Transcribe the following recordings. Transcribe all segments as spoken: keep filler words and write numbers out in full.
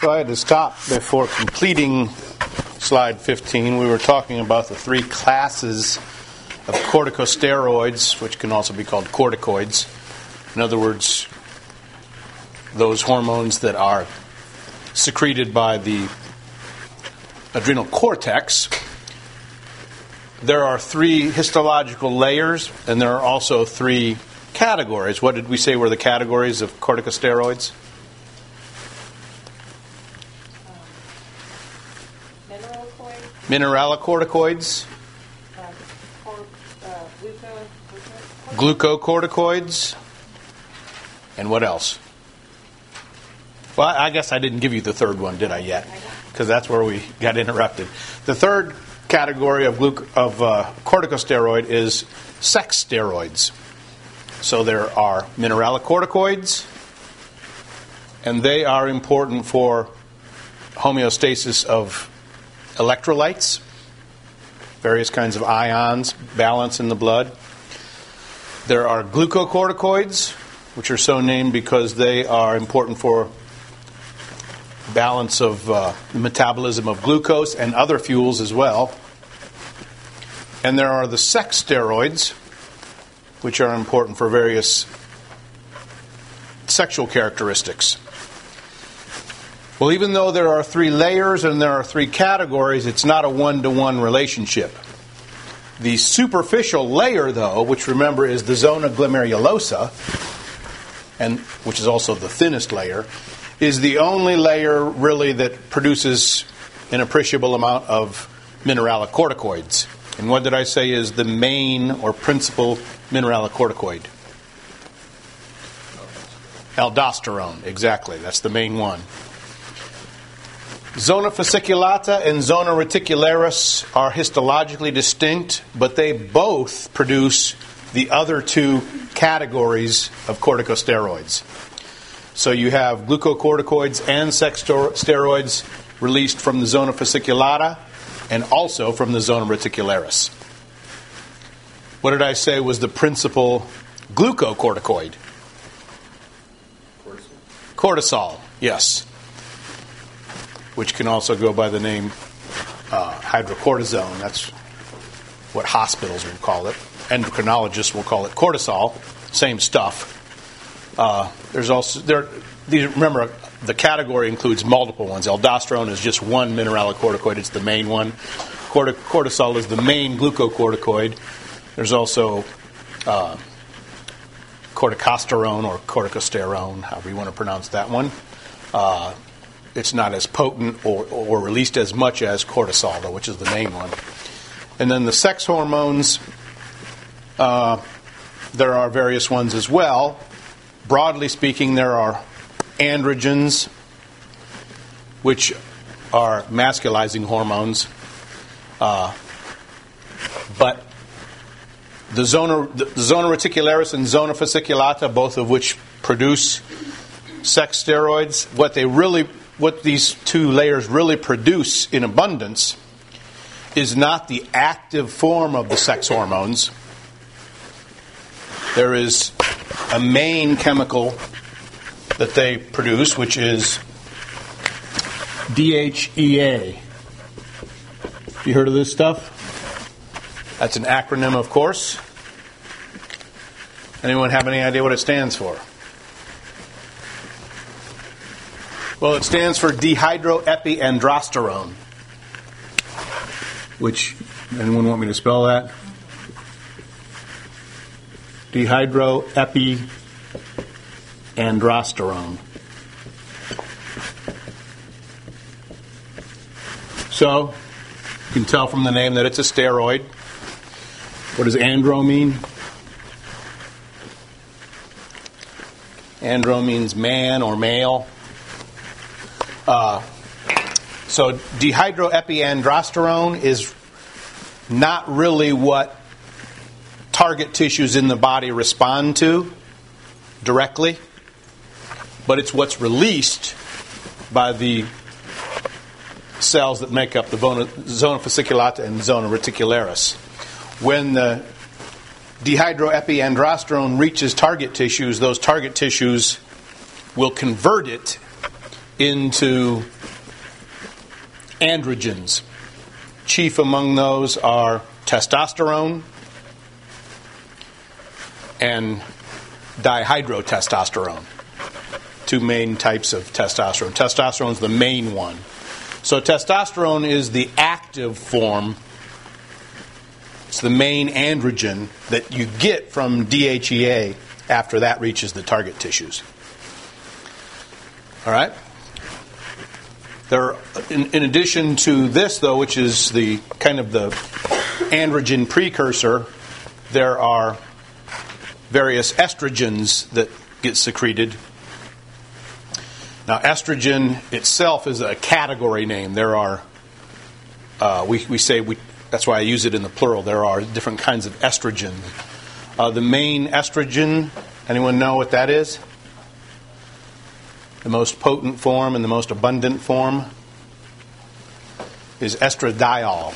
So I had to stop before completing slide fifteen. We were talking about the three classes of corticosteroids, which can also be called corticoids. In other words, those hormones that are secreted by the adrenal cortex. There are three histological layers, and there are also three categories. What did we say were the categories of corticosteroids? Mineralocorticoids, uh, uh, gluco, glucocorticoids, and what else? Well, I guess I didn't give you the third one, did I yet? Because that's where we got interrupted. The third category of, gluc- of uh, corticosteroid is sex steroids. So there are mineralocorticoids, and they are important for homeostasis of electrolytes, various kinds of ions, balance in the blood. There are glucocorticoids, which are so named because they are important for balance of uh, the metabolism of glucose and other fuels as well. And there are the sex steroids, which are important for various sexual characteristics. Well, even though there are three layers and there are three categories, it's not a one-to-one relationship. The superficial layer, though, which remember is the zona glomerulosa, and which is also the thinnest layer, is the only layer really that produces an appreciable amount of mineralocorticoids. And what did I say is the main or principal mineralocorticoid? Aldosterone, exactly. That's the main one. Zona fasciculata and zona reticularis are histologically distinct, but they both produce the other two categories of corticosteroids. So you have glucocorticoids and sex steroids released from the zona fasciculata and also from the zona reticularis. What did I say was the principal glucocorticoid? Cortisol. Cortisol, yes. Which can also go by the name uh, hydrocortisone. That's what hospitals will call it. Endocrinologists will call it cortisol. Same stuff. Uh, there's also there. These, remember, the category includes multiple ones. Aldosterone is just one mineralocorticoid. It's the main one. Corti- cortisol is the main glucocorticoid. There's also uh, corticosterone or corticosterone, however you want to pronounce that one. Uh, It's not as potent or, or released as much as cortisol, though, which is the main one. And then the sex hormones, uh, there are various ones as well. Broadly speaking, there are androgens, which are masculizing hormones. Uh, but the zona, the zona reticularis and zona fasciculata, both of which produce sex steroids, what they really What these two layers really produce in abundance is not the active form of the sex hormones. There is a main chemical that they produce, which is D H E A. You heard of this stuff? That's an acronym, of course. Anyone have any idea what it stands for? Well, it stands for dehydroepiandrosterone. Which, anyone want me to spell that? Dehydroepiandrosterone. So, you can tell from the name that it's a steroid. What does andro mean? Andro means man or male. Uh, so dehydroepiandrosterone is not really what target tissues in the body respond to directly, but it's what's released by the cells that make up the zona fasciculata and zona reticularis. When the dehydroepiandrosterone reaches target tissues, those target tissues will convert it into androgens. Chief among those are testosterone and dihydrotestosterone. Two main types of testosterone. Testosterone is the main one. So testosterone is the active form. It's the main androgen that you get from D H E A after that reaches the target tissues. All right? There, are, in, in addition to this, though, which is the kind of the androgen precursor, there are various estrogens that get secreted. Now, estrogen itself is a category name. There are, uh, we, we say, we, that's why I use it in the plural, there are different kinds of estrogen. Uh, the main estrogen, anyone know what that is? The most potent form and the most abundant form is estradiol.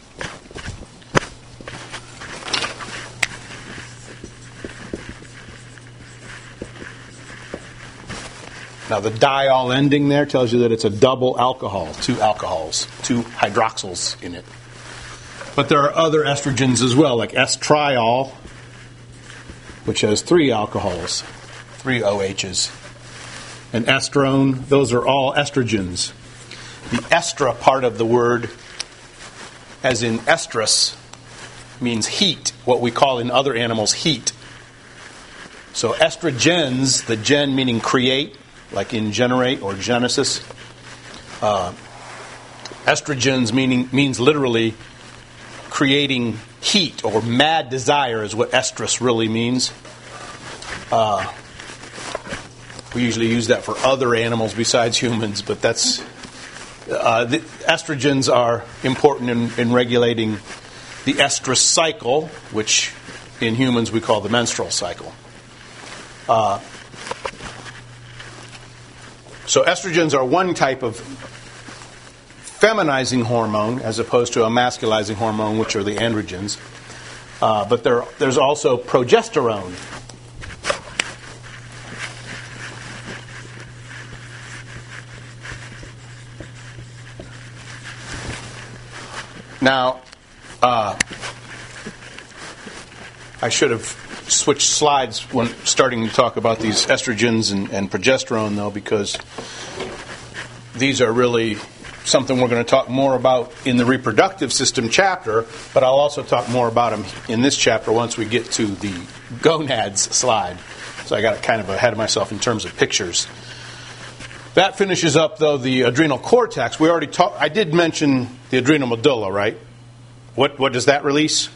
Now, the diol ending there tells you that it's a double alcohol, two alcohols, two hydroxyls in it. But there are other estrogens as well, like estriol, which has three alcohols, three O H's. And estrone, those are all estrogens. The estra part of the word, as in estrus, means heat, what we call in other animals heat. So estrogens, the gen meaning create, like in generate or genesis. Uh, estrogens meaning means literally creating heat or mad desire is what estrus really means. Uh, we usually use that for other animals besides humans, but that's uh, the estrogens are important in, in regulating the estrous cycle, which in humans we call the menstrual cycle. Uh, So estrogens are one type of feminizing hormone as opposed to a masculizing hormone, which are the androgens. Uh, but there, there's also progesterone. Now, uh, I should have switch slides when starting to talk about these estrogens and, and progesterone, though, because these are really something we're going to talk more about in the reproductive system chapter, but I'll also talk more about them in this chapter once we get to the gonads slide. So I got kind of ahead of myself in terms of pictures. That finishes up, though, the adrenal cortex. We already talked. I did mention the adrenal medulla, right? What what does that release?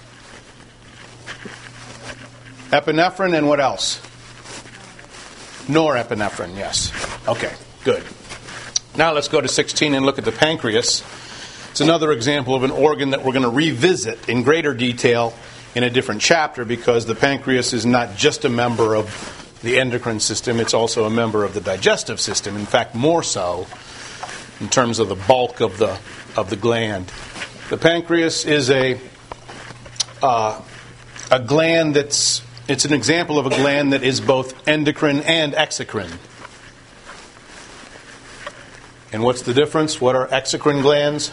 Epinephrine and what else? Norepinephrine, yes. Okay, good. Now let's go to sixteen and look at the pancreas. It's another example of an organ that we're going to revisit in greater detail in a different chapter because the pancreas is not just a member of the endocrine system, it's also a member of the digestive system. In fact, more so in terms of the bulk of the of the gland. The pancreas is a uh, a gland that's It's an example of a gland that is both endocrine and exocrine. And what's the difference? What are exocrine glands?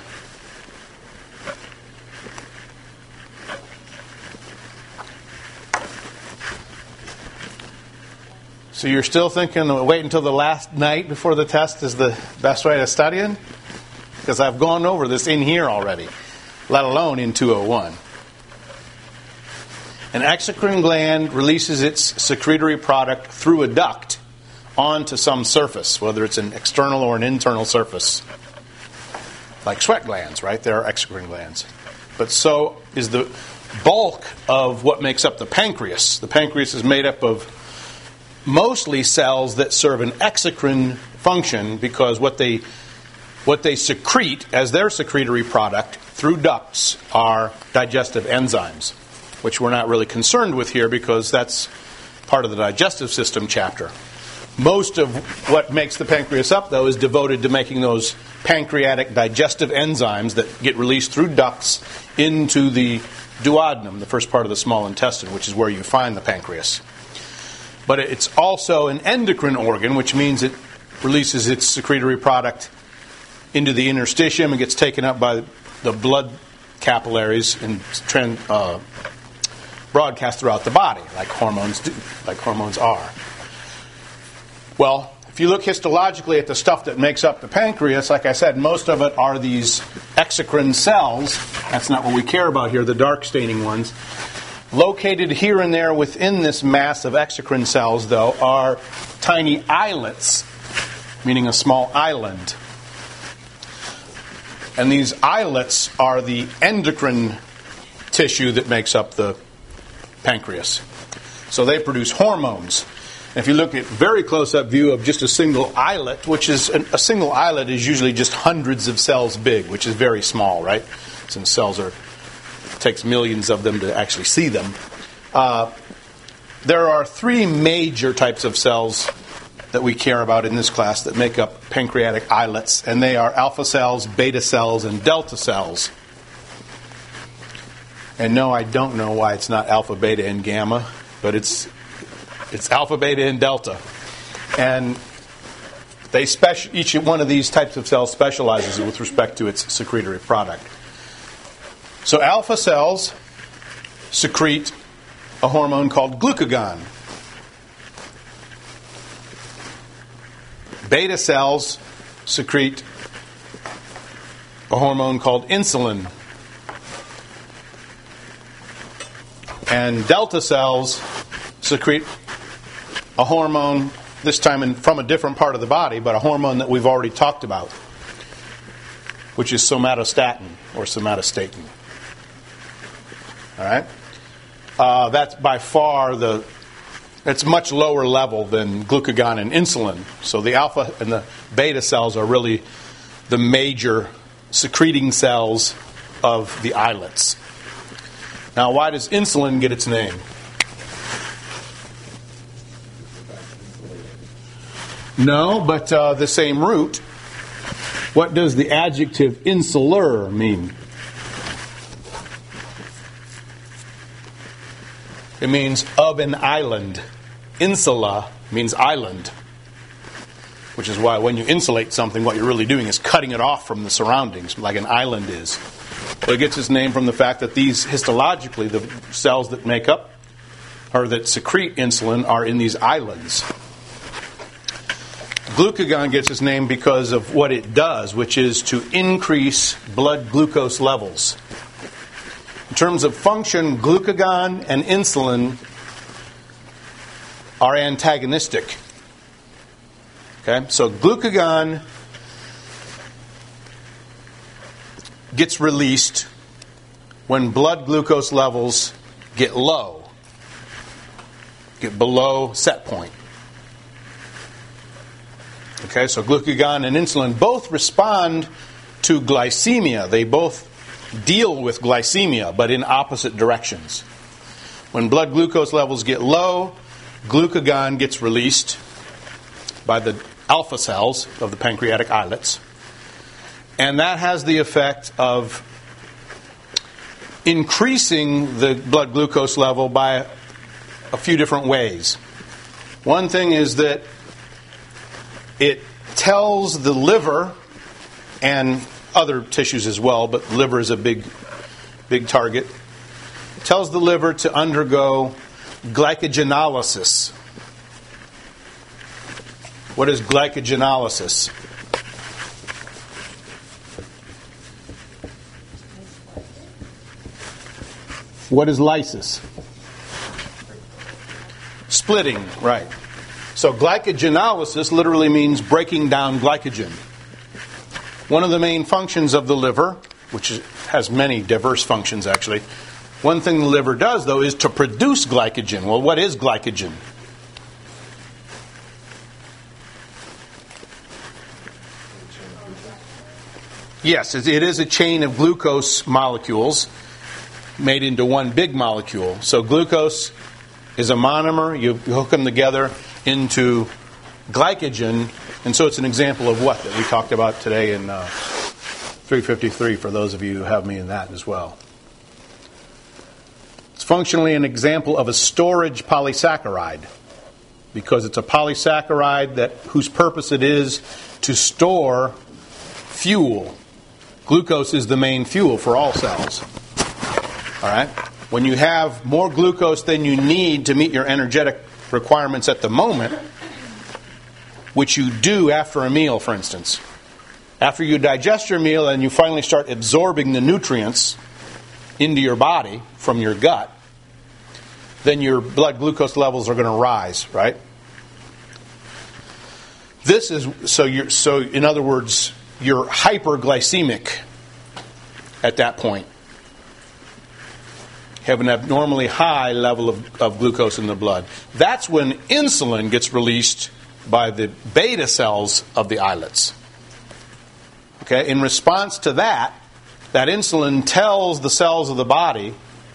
So you're still thinking, wait until the last night before the test is the best way to study it? Because I've gone over this in here already, let alone in two oh one. An exocrine gland releases its secretory product through a duct onto some surface, whether it's an external or an internal surface. Like sweat glands, right? There are exocrine glands. But so is the bulk of what makes up the pancreas. The pancreas is made up of mostly cells that serve an exocrine function because what they what they secrete as their secretory product through ducts are digestive enzymes, which we're not really concerned with here because that's part of the digestive system chapter. Most of what makes the pancreas up, though, is devoted to making those pancreatic digestive enzymes that get released through ducts into the duodenum, the first part of the small intestine, which is where you find the pancreas. But it's also an endocrine organ, which means it releases its secretory product into the interstitium and gets taken up by the blood capillaries and trend, uh, broadcast throughout the body, like hormones do, like hormones are. Well, if you look histologically at the stuff that makes up the pancreas, like I said, most of it are these exocrine cells. That's not what we care about here, the dark staining ones. Located here and there within this mass of exocrine cells, though, are tiny islets, meaning a small island. And these islets are the endocrine tissue that makes up the pancreas. So they produce hormones. And if you look at very close-up view of just a single islet, which is a single islet is usually just hundreds of cells big, which is very small, right? Since cells are it takes millions of them to actually see them. Uh, there are three major types of cells that we care about in this class that make up pancreatic islets, and they are alpha cells, beta cells, and delta cells. And no, I don't know why it's not alpha, beta, and gamma, but it's it's alpha, beta, and delta. And they speci- each one of these types of cells specializes with respect to its secretory product. So alpha cells secrete a hormone called glucagon. Beta cells secrete a hormone called insulin. And delta cells secrete a hormone, this time in, from a different part of the body, but a hormone that we've already talked about, which is somatostatin or somatostatin. All right? Uh, that's by far the... It's much lower level than glucagon and insulin. So the alpha and the beta cells are really the major secreting cells of the islets. Now, why does insulin get its name? No, but uh, the same root. What does the adjective insular mean? It means of an island. Insula means island, which is why when you insulate something, what you're really doing is cutting it off from the surroundings, like an island is. So it gets its name from the fact that these, histologically, the cells that make up, or that secrete insulin, are in these islands. Glucagon gets its name because of what it does, which is to increase blood glucose levels. In terms of function, glucagon and insulin are antagonistic. Okay, so glucagon gets released when blood glucose levels get low, get below set point. Okay, so glucagon and insulin both respond to glycemia. They both deal with glycemia, but in opposite directions. When blood glucose levels get low, glucagon gets released by the alpha cells of the pancreatic islets, and that has the effect of increasing the blood glucose level by a few different ways. One thing is that it tells the liver and other tissues as well, but liver is a big, big target. It tells the liver to undergo glycogenolysis. What is glycogenolysis? What is lysis? Splitting, right. So glycogenolysis literally means breaking down glycogen. One of the main functions of the liver, which is, has many diverse functions actually, one thing the liver does though is to produce glycogen. Well, what is glycogen? Yes, it is a chain of glucose molecules made into one big molecule. So glucose is a monomer. You hook them together into glycogen, and so it's an example of what that we talked about today in uh, three fifty-three, for those of you who have me in that as well. It's functionally an example of a storage polysaccharide, because it's a polysaccharide that whose purpose it is to store fuel. Glucose is the main fuel for all cells. All right? When you have more glucose than you need to meet your energetic requirements at the moment, which you do after a meal, for instance. After you digest your meal and you finally start absorbing the nutrients into your body from your gut, then your blood glucose levels are going to rise, right? This is so you're so in other words, you're hyperglycemic at that point. Have an abnormally high level of, of glucose in the blood. That's when insulin gets released by the beta cells of the islets. Okay, in response to that, that insulin tells the cells of the body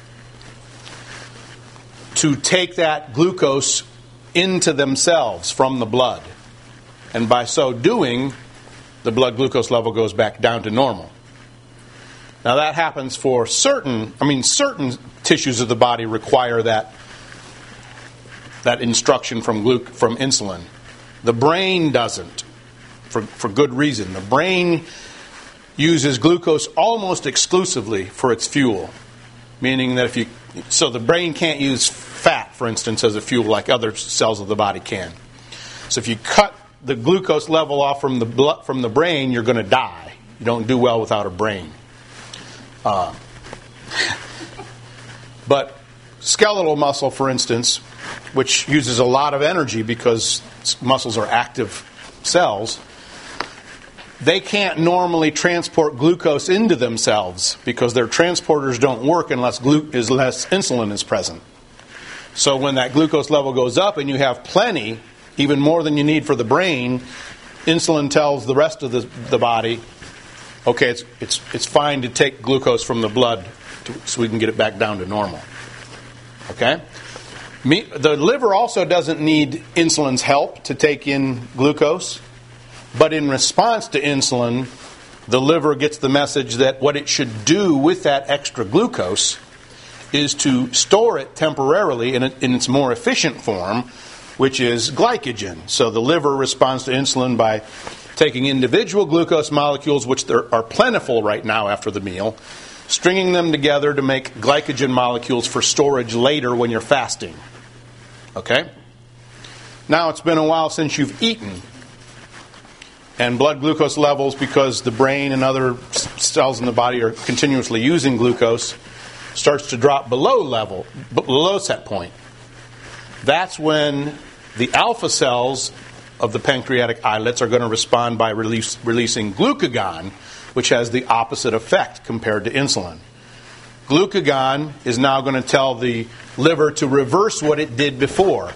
to take that glucose into themselves from the blood. And by so doing, the blood glucose level goes back down to normal. Now that happens for certain, I mean certain tissues of the body require that that instruction from glu- from insulin. The brain doesn't, for, for good reason. The brain uses glucose almost exclusively for its fuel. Meaning that if you, so the brain can't use fat, for instance, as a fuel like other cells of the body can. So if you cut the glucose level off from the blood, from the brain, you're going to die. You don't do well without a brain. Uh, but skeletal muscle, for instance, which uses a lot of energy because muscles are active cells, they can't normally transport glucose into themselves because their transporters don't work unless, glu- unless insulin is present. So when that glucose level goes up and you have plenty, even more than you need for the brain, insulin tells the rest of the, the body, okay, it's it's it's fine to take glucose from the blood to, so we can get it back down to normal. Okay? Me, the liver also doesn't need insulin's help to take in glucose, but in response to insulin, the liver gets the message that what it should do with that extra glucose is to store it temporarily in, a, in its more efficient form, which is glycogen. So the liver responds to insulin by taking individual glucose molecules, which are plentiful right now after the meal, stringing them together to make glycogen molecules for storage later when you're fasting. Okay? Now it's been a while since you've eaten. And blood glucose levels, because the brain and other cells in the body are continuously using glucose, starts to drop below level, below set point. That's when the alpha cells of the pancreatic islets are going to respond by release, releasing glucagon, which has the opposite effect compared to insulin. Glucagon is now going to tell the liver to reverse what it did before.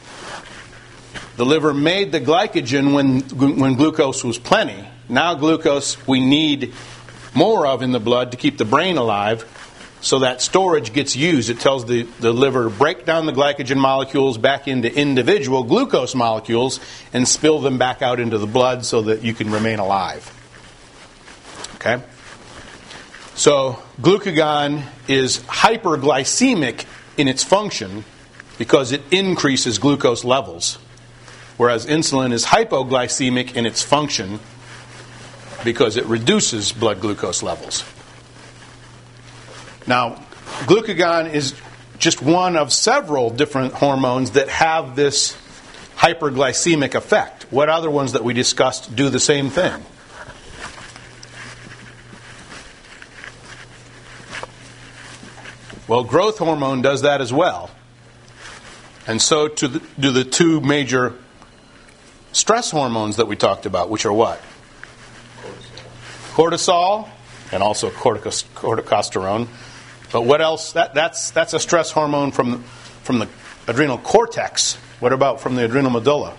The liver made the glycogen when, when glucose was plenty. Now glucose we need more of in the blood to keep the brain alive, so that storage gets used. It tells the, the liver to break down the glycogen molecules back into individual glucose molecules and spill them back out into the blood so that you can remain alive. Okay? So glucagon is hyperglycemic in its function because it increases glucose levels, whereas insulin is hypoglycemic in its function because it reduces blood glucose levels. Now, glucagon is just one of several different hormones that have this hyperglycemic effect. What other ones that we discussed do the same thing? Well, growth hormone does that as well. And so to the, do the two major stress hormones that we talked about, which are what? Cortisol, and also corticos, corticosterone. But what else? That, that's that's a stress hormone from from the adrenal cortex. What about from the adrenal medulla?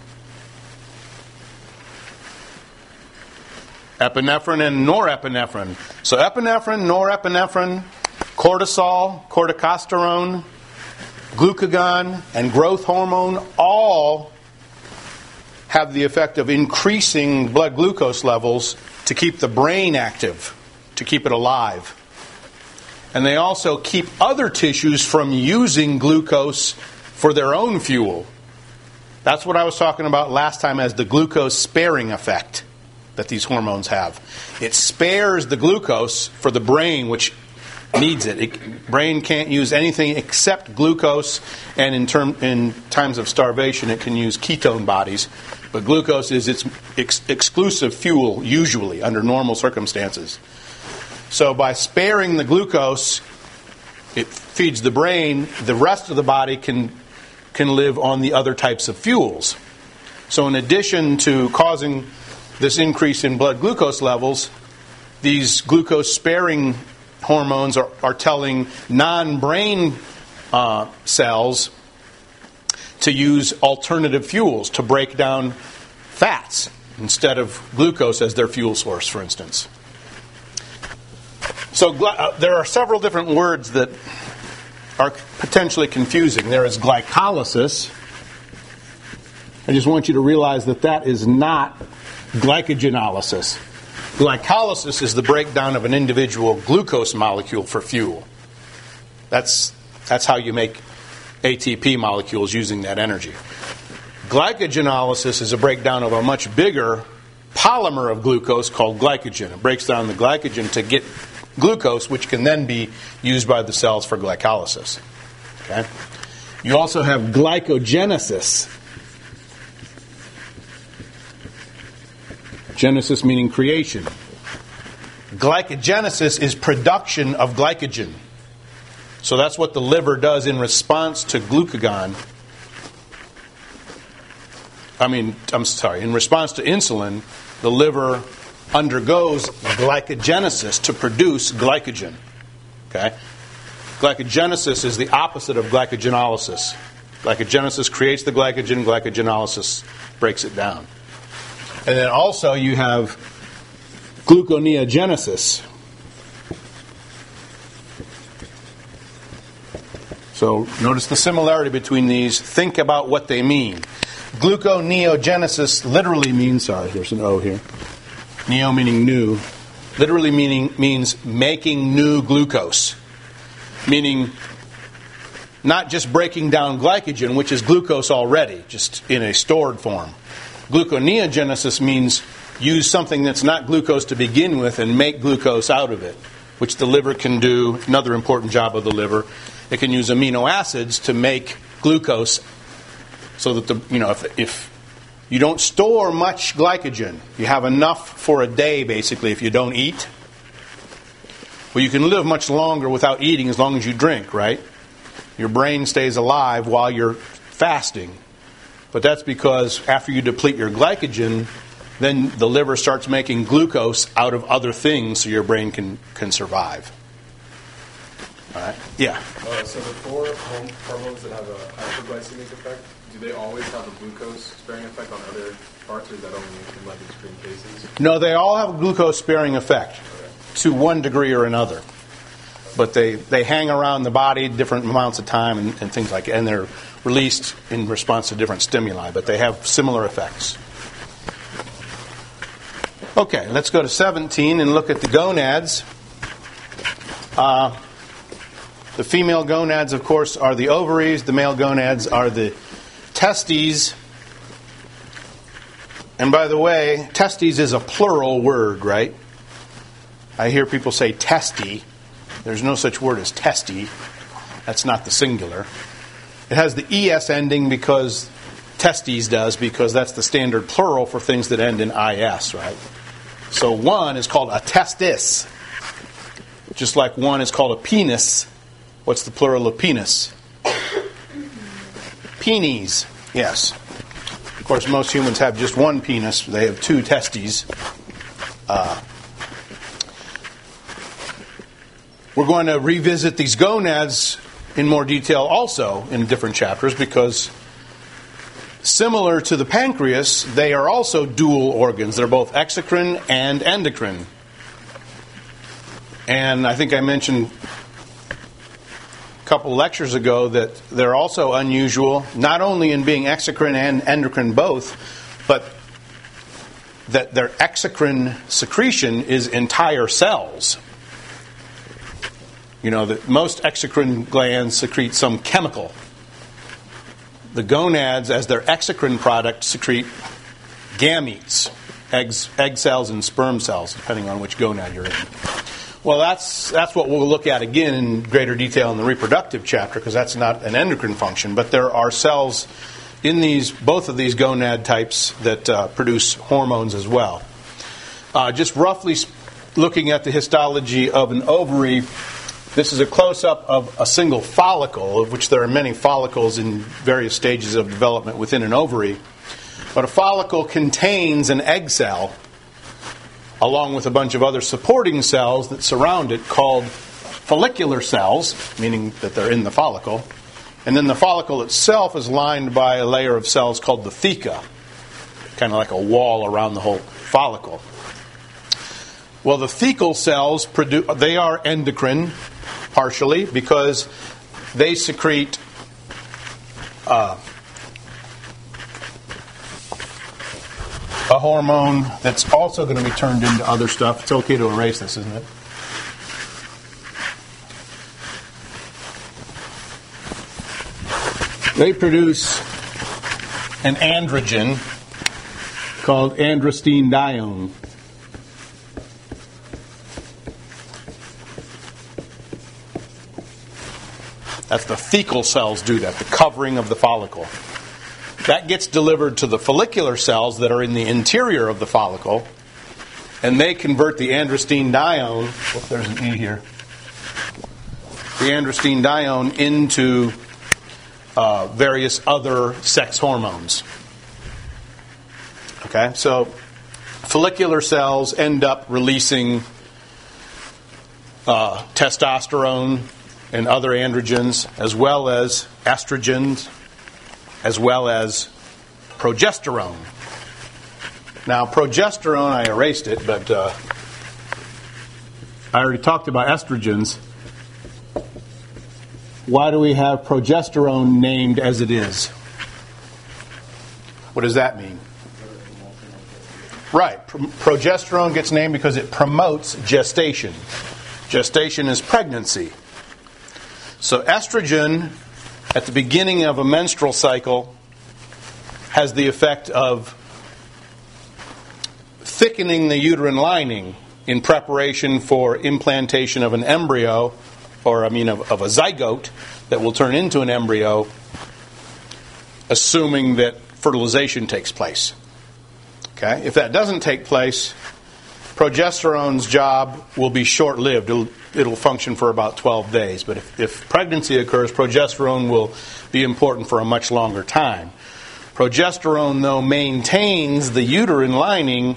Epinephrine and norepinephrine. So epinephrine, norepinephrine, cortisol, corticosterone, glucagon, and growth hormone all have the effect of increasing blood glucose levels to keep the brain active, to keep it alive. And they also keep other tissues from using glucose for their own fuel. That's what I was talking about last time as the glucose sparing effect. that these hormones have. It spares the glucose for the brain, which needs it. it brain can't use anything except glucose, and in term in times of starvation, it can use ketone bodies. But glucose is its ex- exclusive fuel, usually, under normal circumstances. So by sparing the glucose, it feeds the brain. The rest of the body can can live on the other types of fuels. So in addition to causing this increase in blood glucose levels, these glucose-sparing hormones are, are telling non-brain uh, cells to use alternative fuels to break down fats instead of glucose as their fuel source, for instance. So gly- uh, there are several different words that are potentially confusing. There is glycolysis. I just want you to realize that that is not glycogenolysis. Glycolysis is the breakdown of an individual glucose molecule for fuel. That's that's how you make A T P molecules using that energy. Glycogenolysis is a breakdown of a much bigger polymer of glucose called glycogen. It breaks down the glycogen to get glucose, which can then be used by the cells for glycolysis. Okay? You also have glycogenesis. Genesis meaning creation. Glycogenesis is production of glycogen. So that's what the liver does in response to glucagon. I mean, I'm sorry, in response to insulin, the liver undergoes glycogenesis to produce glycogen. Okay? Glycogenesis is the opposite of glycogenolysis. Glycogenesis creates the glycogen, glycogenolysis breaks it down. And then also you have gluconeogenesis. So notice the similarity between these. Think about what they mean. Gluconeogenesis literally means, sorry, there's an O here. Neo meaning new. Literally meaning means making new glucose. Meaning not just breaking down glycogen, which is glucose already, just in a stored form. Gluconeogenesis means use something that's not glucose to begin with and make glucose out of it, which the liver can do. Another important job of the liver. It can use amino acids to make glucose so that the, you know, if, if you don't store much glycogen, you have enough for a day basically if you don't eat. Well, you can live much longer without eating as long as you drink, right? Your brain stays alive while you're fasting. But that's because after you deplete your glycogen, then the liver starts making glucose out of other things so your brain can, can survive. All right? Yeah? Uh, so the four hormones that have a hypoglycemic effect, do they always have a glucose-sparing effect on other parts, or is that only in like extreme cases? No, they all have a glucose-sparing effect okay. to one degree or another. But they, they hang around the body different amounts of time and, and things like that. And they're released in response to different stimuli, but they have similar effects. Okay, let's go to seventeen and look at the gonads. Uh, the female gonads, of course, are the ovaries. The male gonads are the testes. And by the way, testes is a plural word, right? I hear people say testy. There's no such word as testy. That's not the singular. It has the es ending because testes does, because that's the standard plural for things that end in is, right? So one is called a testis. Just like one is called a penis. What's the plural of penis? Penis. Yes. Of course, most humans have just one penis. They have two testes. Uh, we're going to revisit these gonads in more detail also in different chapters because similar to the pancreas, they are also dual organs. They're both exocrine and endocrine. And I think I mentioned a couple lectures ago that they're also unusual, not only in being exocrine and endocrine both, but that their exocrine secretion is entire cells. You know, that most exocrine glands secrete some chemical. The gonads, as their exocrine product, secrete gametes. eggs, egg cells and sperm cells, depending on which gonad you're in. Well, that's that's what we'll look at again in greater detail in the reproductive chapter, because that's not an endocrine function. But there are cells in these both of these gonad types that uh, produce hormones as well. Uh, just roughly looking at the histology of an ovary, this is a close-up of a single follicle, of which there are many follicles in various stages of development within an ovary. But a follicle contains an egg cell, along with a bunch of other supporting cells that surround it, called follicular cells, meaning that they're in the follicle. And then the follicle itself is lined by a layer of cells called the theca, kind of like a wall around the whole follicle. Well, the thecal cells, produce, they are endocrine, partially, because they secrete uh, a hormone that's also going to be turned into other stuff. It's okay to erase this, isn't it? They produce an androgen called androstenedione. That's the thecal cells do that, the covering of the follicle. That gets delivered to the follicular cells that are in the interior of the follicle, and they convert the androstenedione, oh, there's an E here, the androstenedione into uh, various other sex hormones. Okay, so follicular cells end up releasing uh, testosterone and other androgens, as well as estrogens, as well as progesterone. Now, progesterone, I erased it, but uh, I already talked about estrogens. Why do we have progesterone named as it is? What does that mean? Right. Pro- progesterone gets named because it promotes gestation. Gestation is pregnancy. So estrogen, at the beginning of a menstrual cycle, has the effect of thickening the uterine lining in preparation for implantation of an embryo, or I mean of, of a zygote that will turn into an embryo, assuming that fertilization takes place. Okay? If that doesn't take place, progesterone's job will be short-lived. It'll, it'll function for about twelve days. But if, if pregnancy occurs, progesterone will be important for a much longer time. Progesterone, though, maintains the uterine lining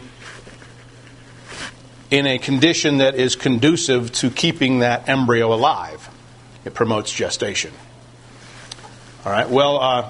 in a condition that is conducive to keeping that embryo alive. It promotes gestation. All right, well, uh,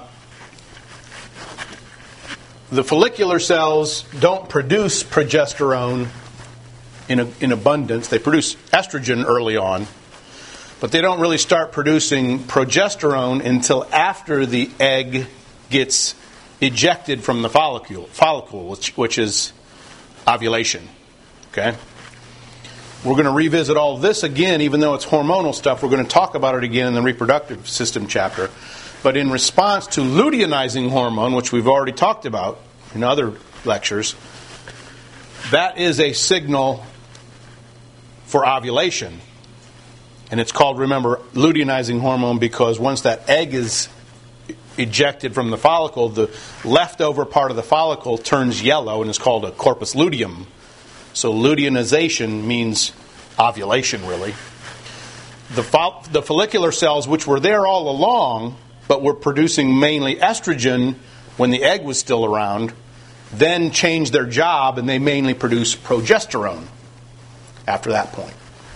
the follicular cells don't produce progesterone in, a, in abundance. They produce estrogen early on, but they don't really start producing progesterone until after the egg gets ejected from the follicle, follicle which, which is ovulation. Okay? We're going to revisit all this again, even though it's hormonal stuff. We're going to talk about it again in the reproductive system chapter. But in response to luteinizing hormone, which we've already talked about in other lectures, that is a signal for ovulation. And it's called, remember, luteinizing hormone because once that egg is ejected from the follicle, the leftover part of the follicle turns yellow and is called a corpus luteum. So luteinization means ovulation, really. The, fo- the follicular cells, which were there all along, but were producing mainly estrogen when the egg was still around, then change their job and they mainly produce progesterone after that point.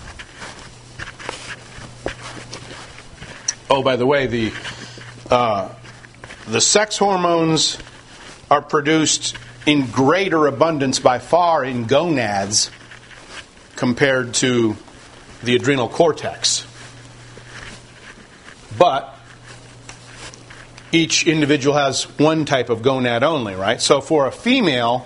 Oh, by the way, the uh, the sex hormones are produced in greater abundance by far in gonads compared to the adrenal cortex. But each individual has one type of gonad only, right? So for a female,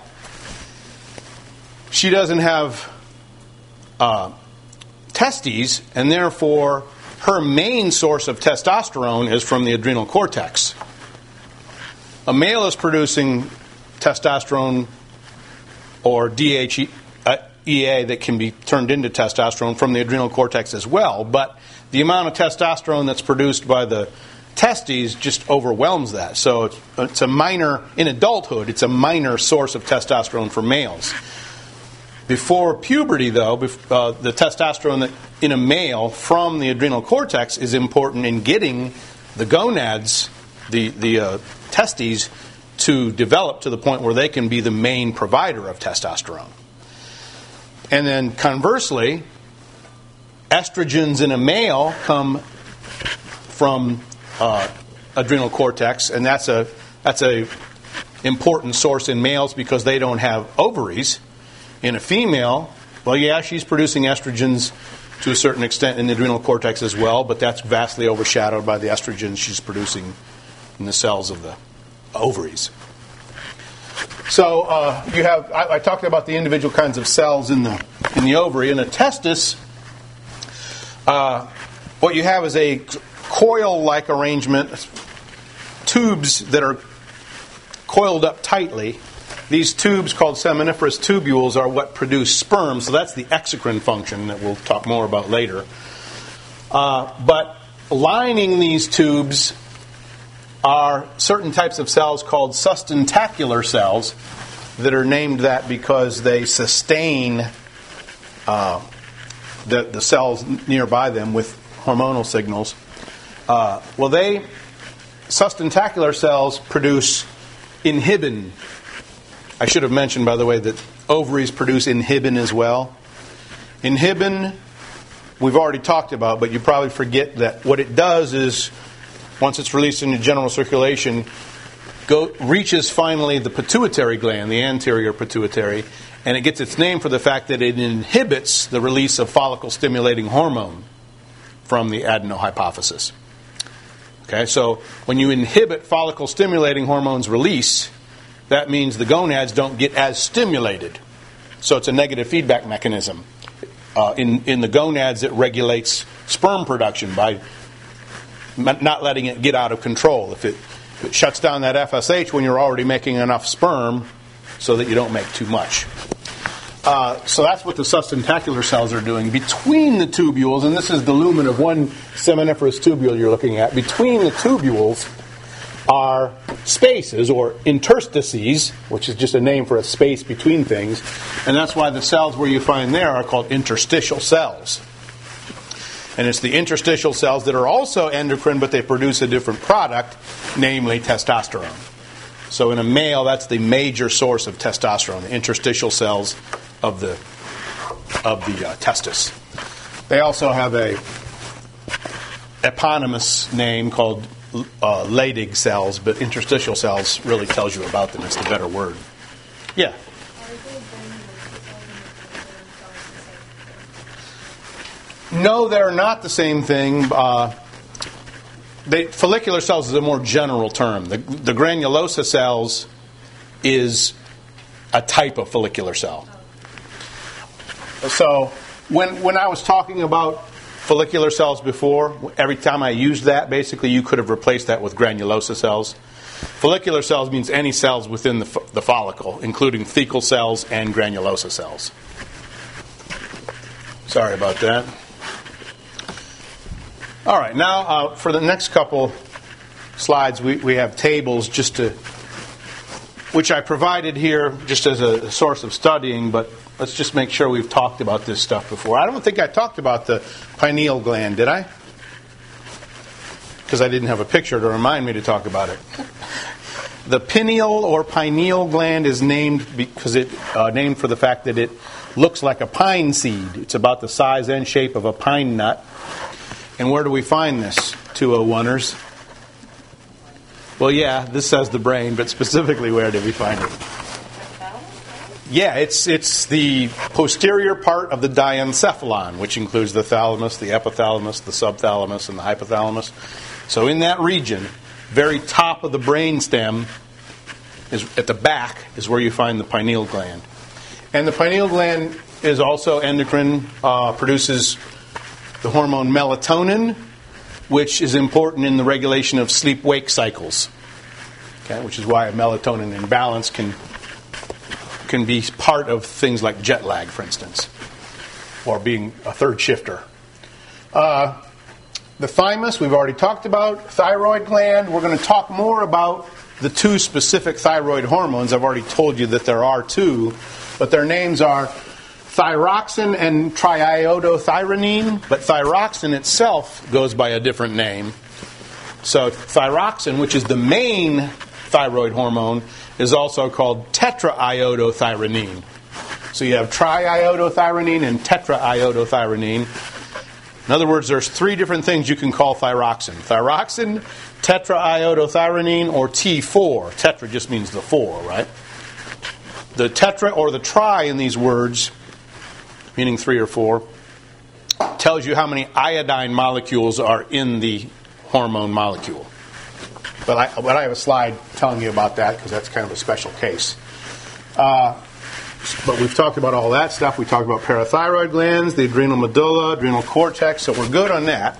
she doesn't have uh, testes, and therefore her main source of testosterone is from the adrenal cortex. A male is producing testosterone or D H E A that can be turned into testosterone from the adrenal cortex as well. But the amount of testosterone that's produced by the testes just overwhelms that. So it's, it's a minor, in adulthood, it's a minor source of testosterone for males. Before puberty, though, uh, the testosterone that in a male from the adrenal cortex is important in getting the gonads, the, the uh, testes, to develop to the point where they can be the main provider of testosterone. And then conversely, estrogens in a male come from uh, adrenal cortex, and that's a that's a important source in males because they don't have ovaries. In a female, well, yeah, she's producing estrogens to a certain extent in the adrenal cortex as well, but that's vastly overshadowed by the estrogens she's producing in the cells of the ovaries. So uh, you have. I, I talked about the individual kinds of cells in the in the ovary. In a testis, uh, what you have is a coil-like arrangement, tubes that are coiled up tightly. These tubes, called seminiferous tubules, are what produce sperm. So that's the exocrine function that we'll talk more about later. Uh, but lining these tubes are certain types of cells called sustentacular cells that are named that because they sustain uh, the, the cells nearby them with hormonal signals. Uh, well, they, sustentacular cells produce inhibin. I should have mentioned, by the way, that ovaries produce inhibin as well. Inhibin, we've already talked about, but you probably forget that what it does is, once it's released into general circulation, go, reaches finally the pituitary gland, the anterior pituitary, and it gets its name for the fact that it inhibits the release of follicle-stimulating hormone from the adenohypophysis. Okay, so when you inhibit follicle-stimulating hormones release, that means the gonads don't get as stimulated. So it's a negative feedback mechanism. Uh, in, in the gonads, it regulates sperm production by not letting it get out of control. If it, if it shuts down that F S H when you're already making enough sperm so that you don't make too much. Uh, so that's what the sustentacular cells are doing. Between the tubules, and this is the lumen of one seminiferous tubule you're looking at, between the tubules are spaces, or interstices, which is just a name for a space between things. And that's why the cells where you find there are called interstitial cells. And it's the interstitial cells that are also endocrine, but they produce a different product, namely testosterone. So in a male, that's the major source of testosterone, the interstitial cells of the of the uh, testis. They also have a eponymous name called uh, Leydig cells, but interstitial cells really tells you about them. It's the better word. Yeah. No, they're not the same thing. Uh, they, follicular cells is a more general term. The, the granulosa cells is a type of follicular cell. So when when I was talking about follicular cells before, every time I used that, basically you could have replaced that with granulosa cells. Follicular cells means any cells within the, the follicle, including thecal cells and granulosa cells. Sorry about that. All right, now uh, for the next couple slides, we, we have tables just to, which I provided here just as a source of studying, but let's just make sure we've talked about this stuff before. I don't think I talked about the pineal gland, did I? Because I didn't have a picture to remind me to talk about it. The pineal or pineal gland is named because it uh, named for the fact that it looks like a pine seed. It's about the size and shape of a pine nut. And where do we find this, two oh one-ers? Well, yeah, this says the brain, but specifically where did we find it? Yeah, it's it's the posterior part of the diencephalon, which includes the thalamus, the epithalamus, the subthalamus, and the hypothalamus. So in that region, very top of the brain stem, is at the back, is where you find the pineal gland. And the pineal gland is also endocrine, uh, produces the hormone melatonin, which is important in the regulation of sleep-wake cycles. Okay, which is why a melatonin imbalance can can be part of things like jet lag, for instance, or being a third shifter. Uh, the thymus, we've already talked about. Thyroid gland, we're going to talk more about the two specific thyroid hormones. I've already told you that there are two, but their names are thyroxine and triiodothyronine, but thyroxine itself goes by a different name. So thyroxine, which is the main thyroid hormone, is also called tetraiodothyronine. So you have triiodothyronine and tetraiodothyronine. In other words, there's three different things you can call thyroxine. Thyroxine, tetraiodothyronine, or T four. Tetra just means the four, right? The tetra or the tri in these words, meaning three or four, tells you how many iodine molecules are in the hormone molecule. But I, but I have a slide telling you about that because that's kind of a special case. Uh, but we've talked about all that stuff. We talked about parathyroid glands, the adrenal medulla, adrenal cortex, so we're good on that.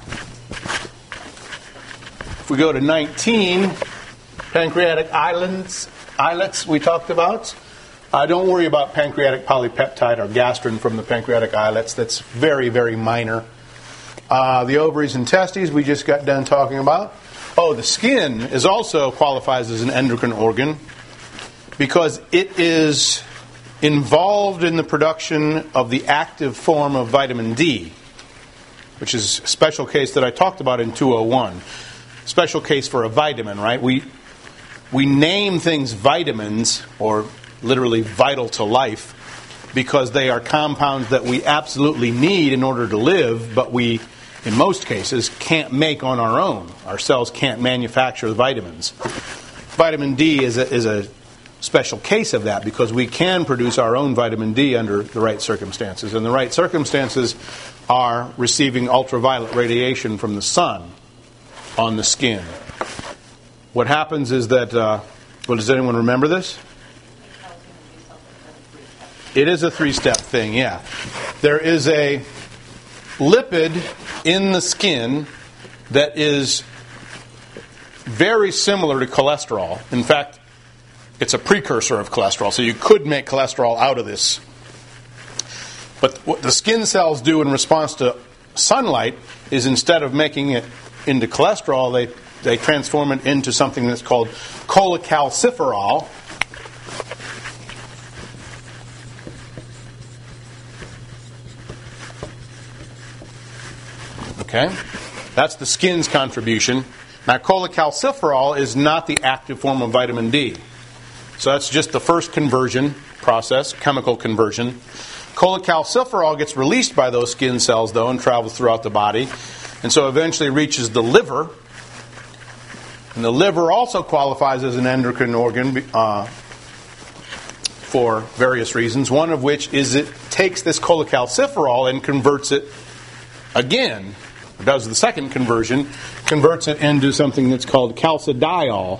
If we go to nineteen, pancreatic islets, islets we talked about. Uh, don't worry about pancreatic polypeptide or gastrin from the pancreatic islets. That's very, very minor. Uh, the ovaries and testes we just got done talking about. Oh, the skin is also qualifies as an endocrine organ because it is involved in the production of the active form of vitamin D, which is a special case that I talked about in two oh one. Special case for a vitamin, right? We we name things vitamins, or literally vital to life, because they are compounds that we absolutely need in order to live, but we, in most cases, can't make on our own. Our cells can't manufacture the vitamins. Vitamin D is a, is a special case of that because we can produce our own vitamin D under the right circumstances. And the right circumstances are receiving ultraviolet radiation from the sun on the skin. What happens is that, uh, well, does anyone remember this? It is a three-step thing, yeah. There is a lipid in the skin that is very similar to cholesterol. In fact, it's a precursor of cholesterol, so you could make cholesterol out of this. But what the skin cells do in response to sunlight is instead of making it into cholesterol, they, they transform it into something that's called cholecalciferol. Okay? That's the skin's contribution. Now, cholecalciferol is not the active form of vitamin D. So that's just the first conversion process, chemical conversion. Cholecalciferol gets released by those skin cells, though, and travels throughout the body. And so eventually reaches the liver. And the liver also qualifies as an endocrine organ uh, for various reasons, one of which is it takes this cholecalciferol and converts it again. It does the second conversion, converts it into something that's called calcidiol.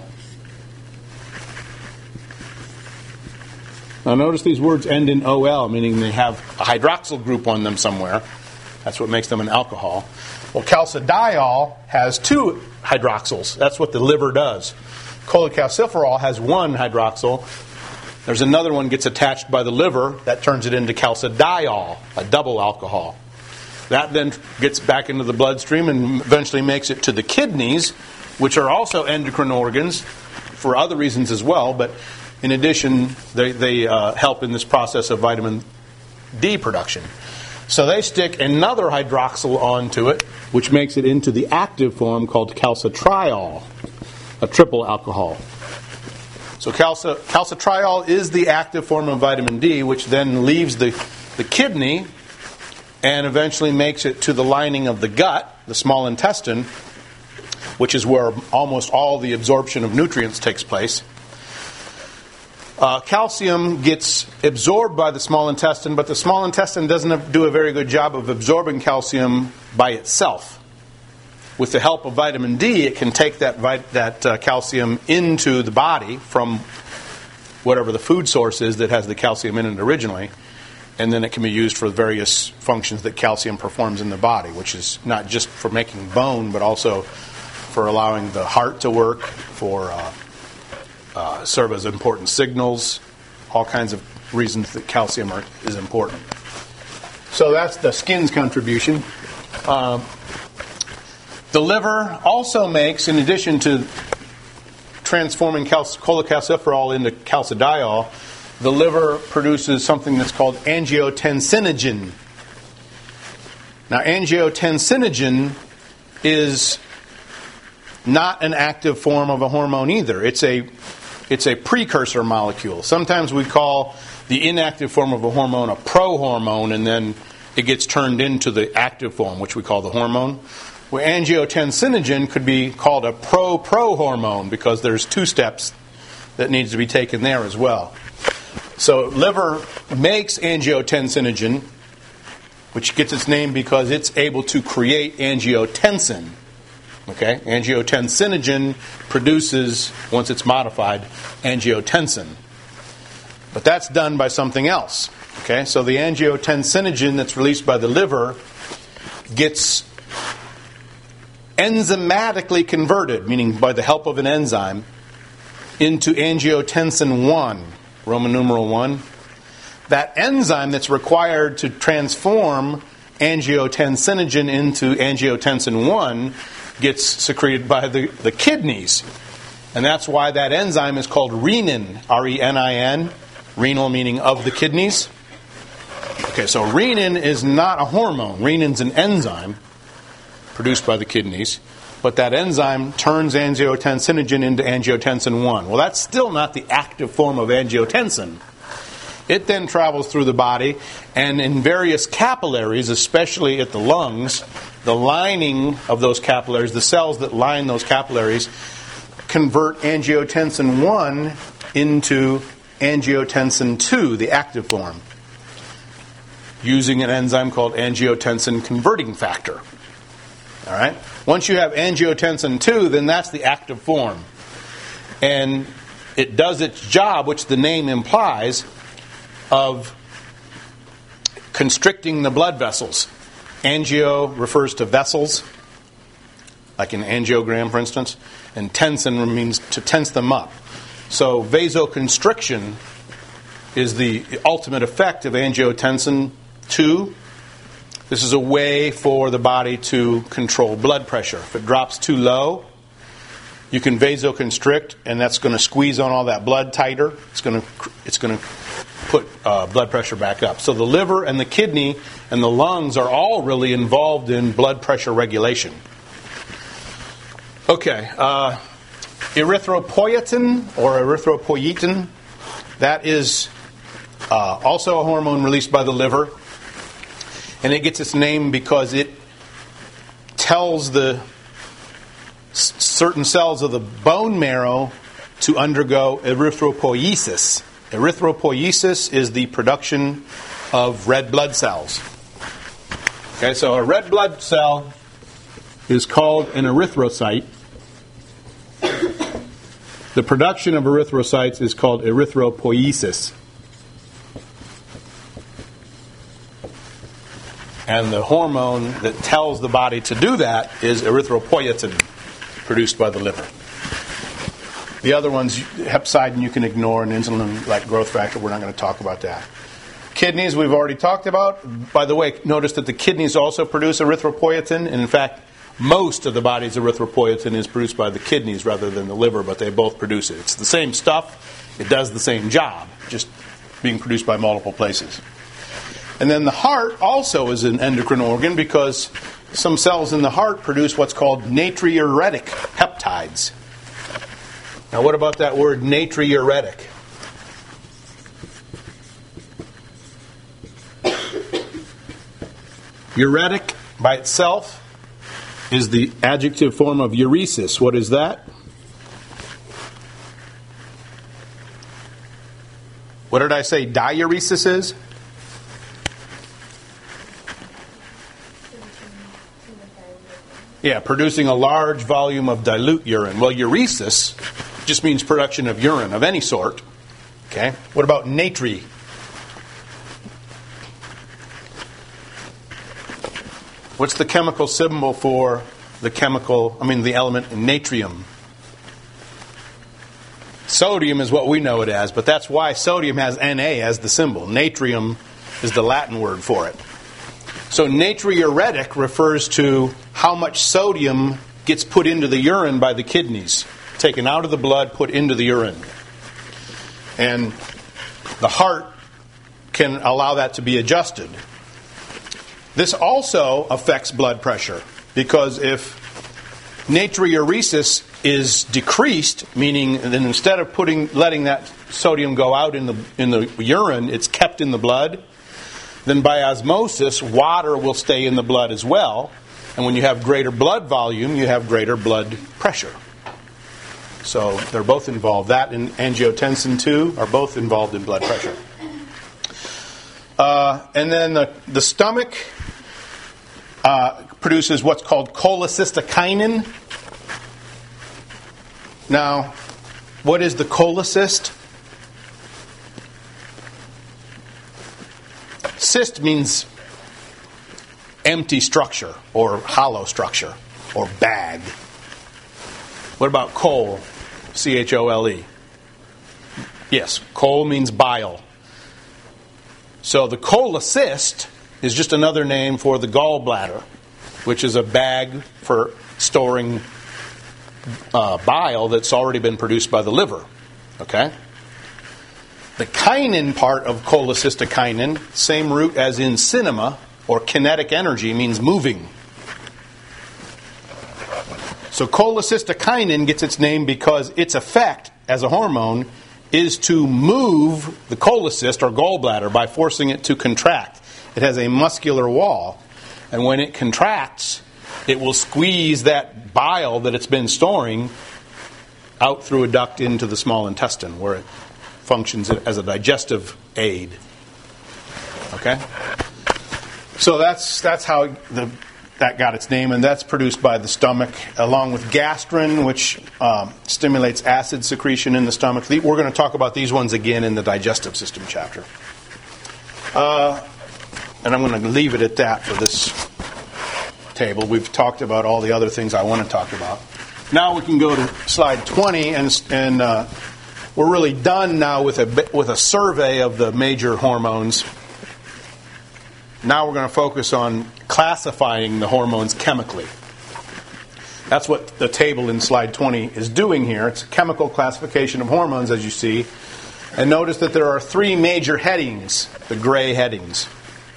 Now notice these words end in O L, meaning they have a hydroxyl group on them somewhere. That's what makes them an alcohol. Well, calcidiol has two hydroxyls. That's what the liver does. Cholecalciferol has one hydroxyl. There's another one gets attached by the liver that turns it into calcidiol, a double alcohol. That then gets back into the bloodstream and eventually makes it to the kidneys, which are also endocrine organs for other reasons as well, but in addition, they, they uh, help in this process of vitamin D production. So they stick another hydroxyl onto it, which makes it into the active form called calcitriol, a triple alcohol. So calci- calcitriol is the active form of vitamin D, which then leaves the, the kidney and eventually makes it to the lining of the gut, the small intestine, which is where almost all the absorption of nutrients takes place. Uh, calcium gets absorbed by the small intestine, but the small intestine doesn't do a very good job of absorbing calcium by itself. With the help of vitamin D, it can take that vit- that uh, calcium into the body from whatever the food source is that has the calcium in it originally, and then it can be used for various functions that calcium performs in the body, which is not just for making bone, but also for allowing the heart to work, for uh, uh, serve as important signals, all kinds of reasons that calcium are, is important. So that's the skin's contribution. Uh, the liver also makes, in addition to transforming cal- cholecalciferol into calcidiol, the liver produces something that's called angiotensinogen. Now, angiotensinogen is not an active form of a hormone either. It's a it's a precursor molecule. Sometimes we call the inactive form of a hormone a prohormone, and then it gets turned into the active form, which we call the hormone. Well, angiotensinogen could be called a pro-prohormone because there's two steps that needs to be taken there as well. So liver makes angiotensinogen, which gets its name because it's able to create angiotensin. Okay, angiotensinogen produces, once it's modified, angiotensin. But that's done by something else. Okay, so the angiotensinogen that's released by the liver gets enzymatically converted, meaning by the help of an enzyme, into angiotensin one, Roman numeral one. That enzyme that's required to transform angiotensinogen into angiotensin one gets secreted by the, the kidneys. And that's why that enzyme is called renin, R E N I N, renal meaning of the kidneys. Okay, so renin is not a hormone. Renin's an enzyme produced by the kidneys. But that enzyme turns angiotensinogen into angiotensin one. Well, that's still not the active form of angiotensin. It then travels through the body, and in various capillaries, especially at the lungs, the lining of those capillaries, the cells that line those capillaries, convert angiotensin one into angiotensin two, the active form, using an enzyme called angiotensin converting factor. All right? Once you have angiotensin two, then that's the active form. And it does its job, which the name implies, of constricting the blood vessels. Angio refers to vessels, like an angiogram, for instance, and tensin means to tense them up. So vasoconstriction is the ultimate effect of angiotensin two. This is a way for the body to control blood pressure. If it drops too low, you can vasoconstrict, and that's going to squeeze on all that blood tighter. It's going to it's going to put uh, blood pressure back up. So the liver and the kidney and the lungs are all really involved in blood pressure regulation. Okay, uh, erythropoietin or erythropoietin, that is uh, also a hormone released by the liver, and it gets its name because it tells the s- certain cells of the bone marrow to undergo erythropoiesis. Erythropoiesis is the production of red blood cells. Okay, so a red blood cell is called an erythrocyte. The production of erythrocytes is called erythropoiesis. And the hormone that tells the body to do that is erythropoietin, produced by the liver. The other ones, hepcidin, you can ignore, and insulin, like growth factor, we're not going to talk about that. Kidneys, we've already talked about. By the way, notice that the kidneys also produce erythropoietin, and in fact, most of the body's erythropoietin is produced by the kidneys rather than the liver, but they both produce it. It's the same stuff. It does the same job, just being produced by multiple places. And then the heart also is an endocrine organ because some cells in the heart produce what's called natriuretic peptides. Now, what about that word natriuretic? Uretic by itself is the adjective form of uresis. What is that? What did I say diuresis is? Yeah, producing a large volume of dilute urine. Well, uresis just means production of urine of any sort. Okay. What about natri? What's the chemical symbol for the chemical, I mean the element natrium? Sodium is what we know it as, but that's why sodium has Na as the symbol. Natrium is the Latin word for it. So natriuretic refers to how much sodium gets put into the urine by the kidneys, taken out of the blood, put into the urine. And the heart can allow that to be adjusted. This also affects blood pressure, because if natriuresis is decreased, meaning that instead of putting letting that sodium go out in the in the urine, it's kept in the blood, then by osmosis, water will stay in the blood as well. And when you have greater blood volume, you have greater blood pressure. So they're both involved. That and angiotensin two are both involved in blood pressure. Uh, and then the, the stomach uh, produces what's called cholecystokinin. Now, what is the cholecyst? Cyst means empty structure or hollow structure or bag. What about chole? C H O L E. Yes, chole means bile. So the cholecyst is just another name for the gallbladder, which is a bag for storing uh, bile that's already been produced by the liver. Okay? The kinin part of cholecystokinin, same root as in cinema, or kinetic energy, means moving. So cholecystokinin gets its name because its effect as a hormone is to move the cholecyst or gallbladder by forcing it to contract. It has a muscular wall, and when it contracts, it will squeeze that bile that it's been storing out through a duct into the small intestine, where it functions as a digestive aid. Okay? So that's that's how the that got its name, and that's produced by the stomach, along with gastrin, which um, stimulates acid secretion in the stomach. We're going to talk about these ones again in the digestive system chapter. Uh, and I'm going to leave it at that for this table. We've talked about all the other things I want to talk about. Now we can go to slide twenty, and and uh, we're really done now with a with a survey of the major hormones. Now we're going to focus on classifying the hormones chemically. That's what the table in slide twenty is doing here. It's a chemical classification of hormones, as you see. And notice that there are three major headings, the gray headings.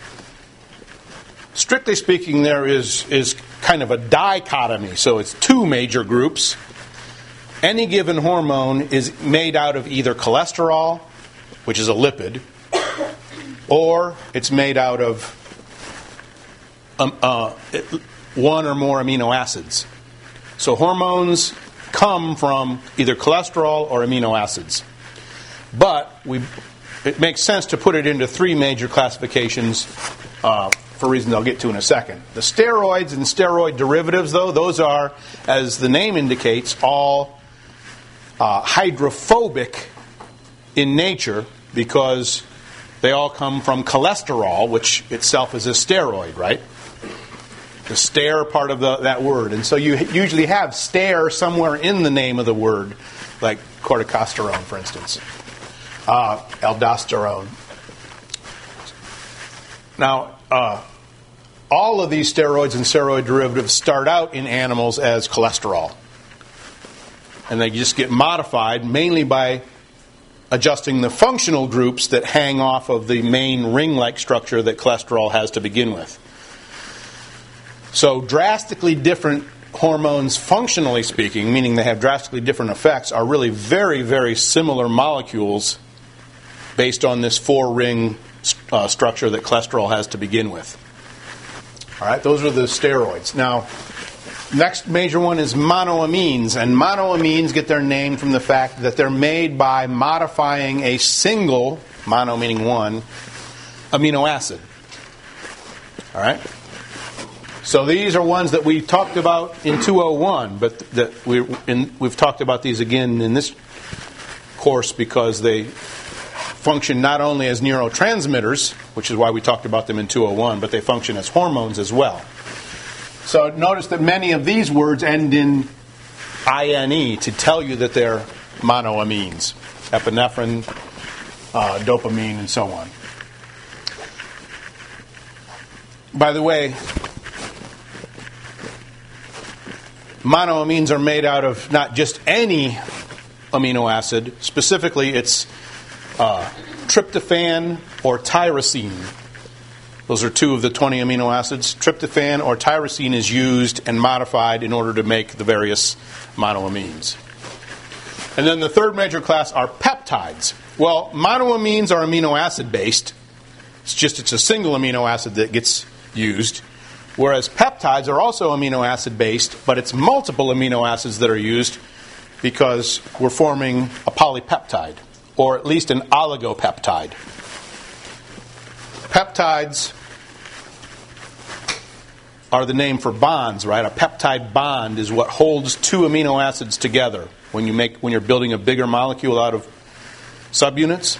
Strictly speaking, there is, is kind of a dichotomy, so it's two major groups. Any given hormone is made out of either cholesterol, which is a lipid, or it's made out of um, uh, one or more amino acids. So hormones come from either cholesterol or amino acids. But we, it makes sense to put it into three major classifications uh, for reasons I'll get to in a second. The steroids and steroid derivatives, though, those are, as the name indicates, all uh, hydrophobic in nature, because they all come from cholesterol, which itself is a steroid, right? The ster part of the, that word. And so you usually have ster somewhere in the name of the word, like corticosterone, for instance. Uh, aldosterone. Now, uh, all of these steroids and steroid derivatives start out in animals as cholesterol. And they just get modified mainly by adjusting the functional groups that hang off of the main ring-like structure that cholesterol has to begin with. So drastically different hormones, functionally speaking, meaning they have drastically different effects, are really very, very similar molecules based on this four-ring uh, structure that cholesterol has to begin with. All right, those are the steroids. Now, next major one is monoamines, and monoamines get their name from the fact that they're made by modifying a single, mono meaning one, amino acid. All right? So these are ones that we talked about in two oh one, but that we in, we've talked about these again in this course because they function not only as neurotransmitters, which is why we talked about them in two oh one, but they function as hormones as well. So notice that many of these words end in ine to tell you that they're monoamines, epinephrine, uh, dopamine, and so on. By the way, monoamines are made out of not just any amino acid. Specifically, it's uh, tryptophan or tyrosine. Those are two of the twenty amino acids. Tryptophan or tyrosine is used and modified in order to make the various monoamines. And then the third major class are peptides. Well, monoamines are amino acid based. It's just it's a single amino acid that gets used. Whereas peptides are also amino acid based, but it's multiple amino acids that are used because we're forming a polypeptide, or at least an oligopeptide. Peptides are the name for bonds, right? A peptide bond is what holds two amino acids together when you make when you're building a bigger molecule out of subunits.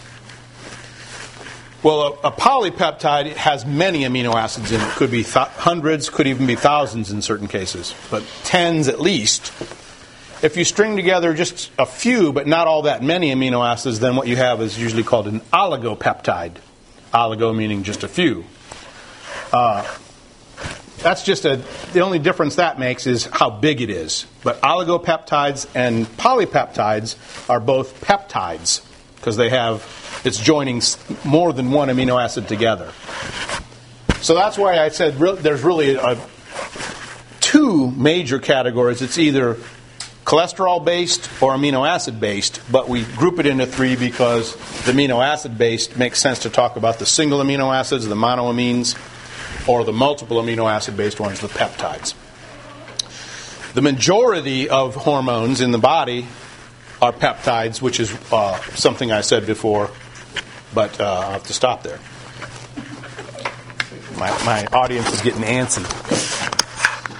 Well, a, a polypeptide has many amino acids in it. Could be th- hundreds, could even be thousands in certain cases, but tens at least. If you string together just a few, but not all that many amino acids, then what you have is usually called an oligopeptide. Oligo meaning just a few. Uh, that's just a. The only difference that makes is how big it is. But oligopeptides and polypeptides are both peptides because they have. It's joining more than one amino acid together. So that's why I said re- there's really a, two major categories. It's either cholesterol-based or amino acid-based, but we group it into three because the amino acid-based makes sense to talk about the single amino acids, the monoamines, or the multiple amino acid-based ones, the peptides. The majority of hormones in the body are peptides, which is uh, something I said before, but uh, I'll have to stop there. My, my audience is getting antsy.